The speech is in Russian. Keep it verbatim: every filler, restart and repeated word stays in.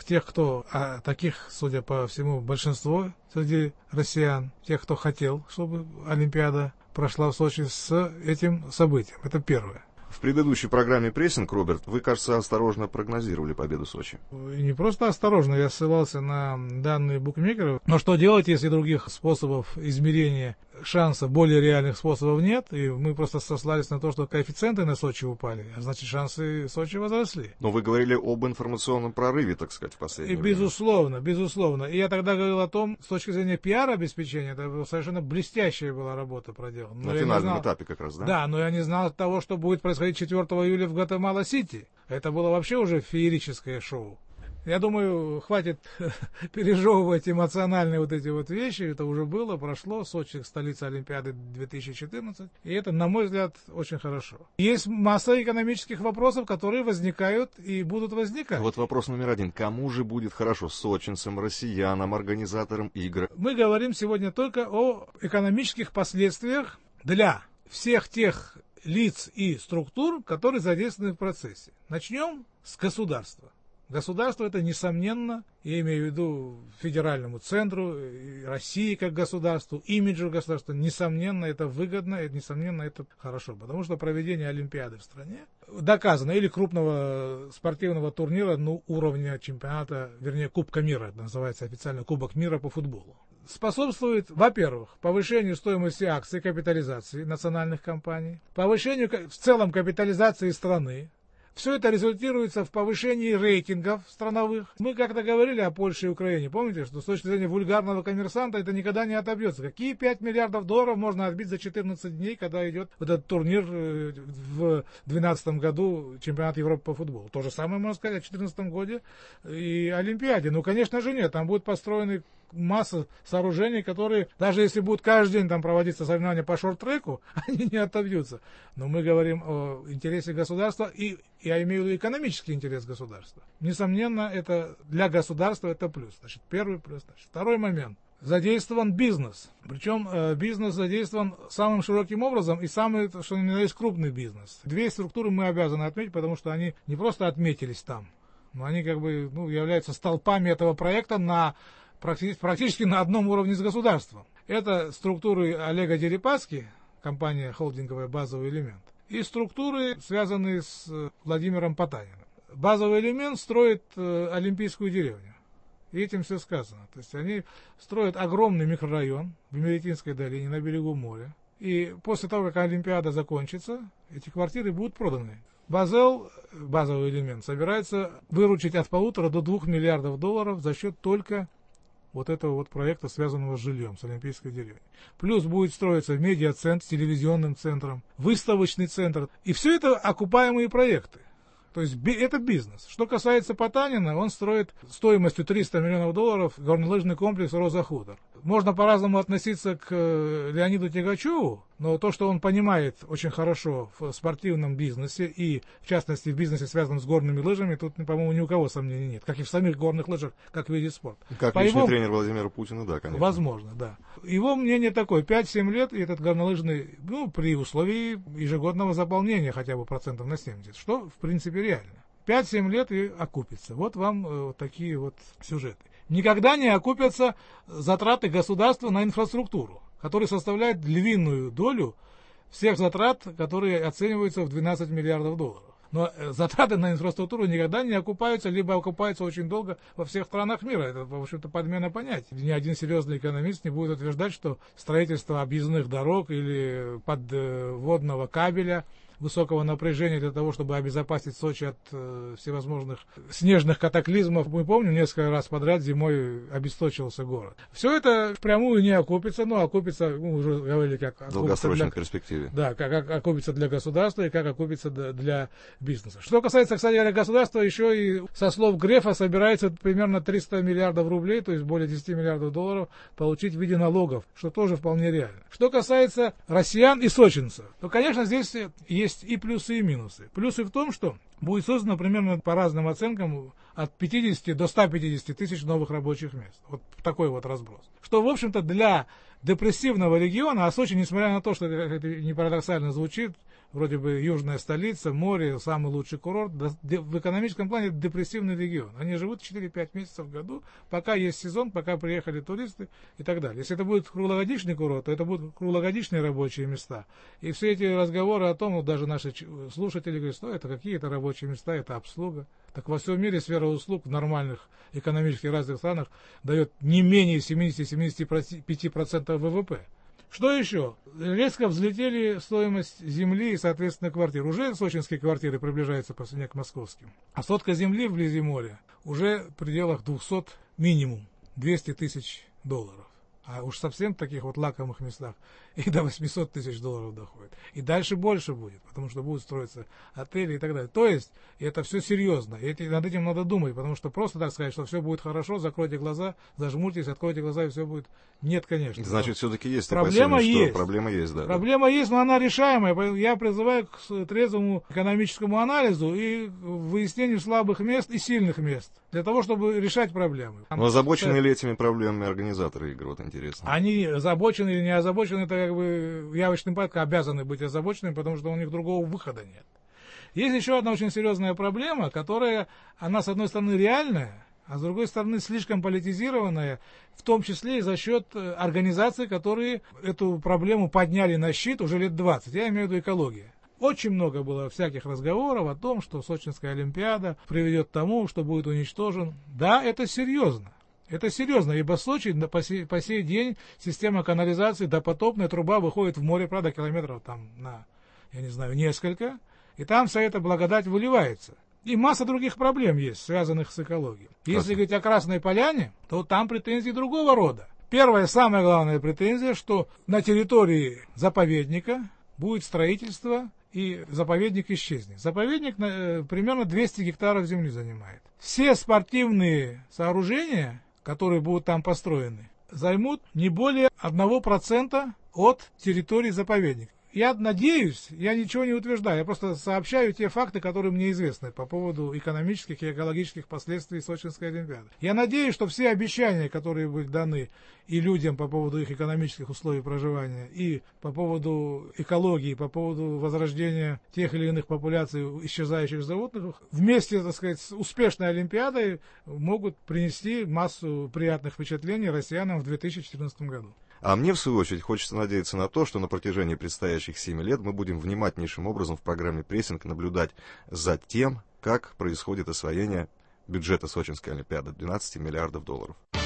тех, кто, а таких, судя по всему, большинство среди россиян, тех, кто хотел, чтобы Олимпиада прошла в Сочи, с этим событием. Это первое. В предыдущей программе «Прессинг», Роберт, вы, кажется, осторожно прогнозировали победу Сочи. И не просто осторожно, я ссылался на данные букмекеров. Но что делать, если других способов измерения шанса, более реальных способов нет? И мы просто сослались на то, что коэффициенты на Сочи упали, а значит, шансы Сочи возросли. Но вы говорили об информационном прорыве, так сказать, в последнее И время. безусловно, безусловно. И я тогда говорил о том, с точки зрения пиар-обеспечения, это совершенно блестящая была работа проделана. Но на финальном знал... этапе как раз, да? Да, но я не знал того, что будет происходить четвёртого июля в Гватемала-Сити. Это было вообще уже феерическое шоу. Я думаю, хватит пережевывать эмоциональные вот эти вот вещи. Это уже было, прошло. Сочи — столица Олимпиады две тысячи четырнадцать. И это, на мой взгляд, очень хорошо. Есть масса экономических вопросов, которые возникают и будут возникать. Вот вопрос номер один. Кому же будет хорошо? Сочинцам, россиянам, организаторам игр? Мы говорим сегодня только о экономических последствиях для всех тех лиц и структур, которые задействованы в процессе. Начнем с государства. Государство — это, несомненно, я имею в виду федеральному центру, России как государству, имиджу государства, несомненно, это выгодно, и, несомненно, это хорошо, потому что проведение Олимпиады в стране доказано, или крупного спортивного турнира, ну, уровня чемпионата, вернее, Кубка мира, это называется официально Кубок мира по футболу, способствует, во-первых, повышению стоимости акций, капитализации национальных компаний, повышению в целом капитализации страны. Все это результируется в повышении рейтингов страновых. Мы как-то говорили о Польше и Украине. Помните, что с точки зрения вульгарного коммерсанта это никогда не отобьется. Какие пять миллиардов долларов можно отбить за четырнадцать дней, когда идет вот этот турнир в две тысячи двенадцатом году, чемпионат Европы по футболу? То же самое можно сказать о две тысячи четырнадцатом году и Олимпиаде. Ну, конечно же, нет. Там будут построены масса сооружений, которые, даже если будут каждый день там проводиться соревнования по шорт-треку, они не отобьются. Но мы говорим о интересе государства, и я имею в виду экономический интерес государства. Несомненно, это для государства это плюс. Значит, первый плюс. Значит, второй момент. Задействован бизнес. Причем э, бизнес задействован самым широким образом и самый, что ни на есть, крупный бизнес. Две структуры мы обязаны отметить, потому что они не просто отметились там, но они как бы ну, являются столпами этого проекта на практически на одном уровне с государством. Это структуры Олега Дерипаски, компания холдинговая «Базовый элемент», и структуры, связанные с Владимиром Потаниным. «Базовый элемент» строит э, Олимпийскую деревню. И этим все сказано. То есть они строят огромный микрорайон в Меретинской долине на берегу моря. И после того, как Олимпиада закончится, эти квартиры будут проданы. Базел, «Базовый элемент», собирается выручить от полутора до двух миллиардов долларов за счет только вот этого вот проекта, связанного с жильем, с Олимпийской деревней. Плюс будет строиться медиацентр с телевизионным центром, выставочный центр. И все это окупаемые проекты. То есть это бизнес. Что касается Потанина, он строит стоимостью триста миллионов долларов горнолыжный комплекс «Роза Хутор». Можно по-разному относиться к Леониду Тягачеву, но то, что он понимает очень хорошо в спортивном бизнесе и, в частности, в бизнесе, связанном с горными лыжами, тут, по-моему, ни у кого сомнений нет. Как и в самих горных лыжах, как в виде спорта. Как По личный его... тренер Владимира Путина, да, конечно. Возможно, да. Его мнение такое: пять-семь лет, и этот горнолыжный, ну, при условии ежегодного заполнения хотя бы процентов на семьдесят, что, в принципе, реально. пять-семь лет и окупится. Вот вам э, вот такие вот сюжеты. Никогда не окупятся затраты государства на инфраструктуру, которые составляют львиную долю всех затрат, которые оцениваются в двенадцать миллиардов долларов. Но затраты на инфраструктуру никогда не окупаются, либо окупаются очень долго во всех странах мира. Это, в общем-то, подмена понятий. Ни один серьезный экономист не будет утверждать, что строительство объездных дорог или подводного кабеля высокого напряжения для того, чтобы обезопасить Сочи от э, всевозможных снежных катаклизмов. Мы помним, несколько раз подряд зимой обесточился город. Все это впрямую не окупится, но окупится, мы уже говорили, как окупится в долгосрочной для, перспективе. Да, как, как окупится для государства и как окупится для, для бизнеса. Что касается, кстати говоря, государства, еще и со слов Грефа собирается примерно триста миллиардов рублей, то есть более десять миллиардов долларов, получить в виде налогов, что тоже вполне реально. Что касается россиян и сочинцев, то, конечно, здесь есть Есть и плюсы, и минусы. Плюсы в том, что будет создано примерно по разным оценкам от пятидесяти до ста пятидесяти тысяч новых рабочих мест. Вот такой вот разброс. Что, в общем-то, для депрессивного региона, а Сочи, несмотря на то, что это не парадоксально звучит, вроде бы южная столица, море, самый лучший курорт, в экономическом плане депрессивный регион. Они живут четыре-пять месяцев в году, пока есть сезон, пока приехали туристы и так далее. Если это будет круглогодичный курорт, то это будут круглогодичные рабочие места. И все эти разговоры о том, вот даже наши слушатели говорят, что это какие-то рабочие места, это обслуга. Так во всем мире сфера услуг в нормальных экономически развитых странах дает не менее семьдесят-семьдесят пять процентов ВВП. Что еще? Резко взлетели стоимость земли и, соответственно, квартир. Уже сочинские квартиры приближаются по цене к московским. А сотка земли вблизи моря уже в пределах двухсот минимум, двести тысяч долларов. А уж совсем в таких вот лакомых местах и до восьмисот тысяч долларов доходит. И дальше больше будет, потому что будут строиться отели и так далее. То есть это все серьезно. И эти, над этим надо думать, потому что просто так сказать, что все будет хорошо, закройте глаза, зажмурьтесь, откройте глаза и все будет. Нет, конечно. Значит, все-таки есть проблема опасения, есть. Что проблема есть, да. Проблема есть, но она решаемая. Я призываю к трезвому экономическому анализу и выяснению слабых мест и сильных мест. Для того, чтобы решать проблемы. Но озабочены ли этими проблемами организаторы игр? Вот интересно. Они озабочены или не озабочены, это как бы явочным порядком обязаны быть озабоченными, потому что у них другого выхода нет. Есть еще одна очень серьезная проблема, которая, она с одной стороны реальная, а с другой стороны слишком политизированная, в том числе и за счет организаций, которые эту проблему подняли на щит уже лет двадцать. Я имею в виду экологию. Очень много было всяких разговоров о том, что Сочинская Олимпиада приведет к тому, что будет уничтожен. Да, это серьезно. Это серьезно, ибо в Сочи по сей, по сей день система канализации, допотопная труба выходит в море, правда, километров там на, я не знаю, несколько, и там вся эта благодать выливается. И масса других проблем есть, связанных с экологией. Если говорить о Красной Поляне, то там претензии другого рода. Первая, самая главная претензия, что на территории заповедника будет строительство, и заповедник исчезнет. Заповедник э, примерно двести гектаров земли занимает. Все спортивные сооружения, которые будут там построены, займут не более одного процента от территории заповедника. Я надеюсь, я ничего не утверждаю, я просто сообщаю те факты, которые мне известны по поводу экономических и экологических последствий Сочинской Олимпиады. Я надеюсь, что все обещания, которые будут даны и людям по поводу их экономических условий проживания, и по поводу экологии, по поводу возрождения тех или иных популяций исчезающих животных, вместе, так сказать, с успешной Олимпиадой могут принести массу приятных впечатлений россиянам в две тысячи четырнадцатом году. А мне, в свою очередь, хочется надеяться на то, что на протяжении предстоящих семи лет мы будем внимательнейшим образом в программе «Прессинг» наблюдать за тем, как происходит освоение бюджета Сочинской Олимпиады — двенадцати миллиардов долларов.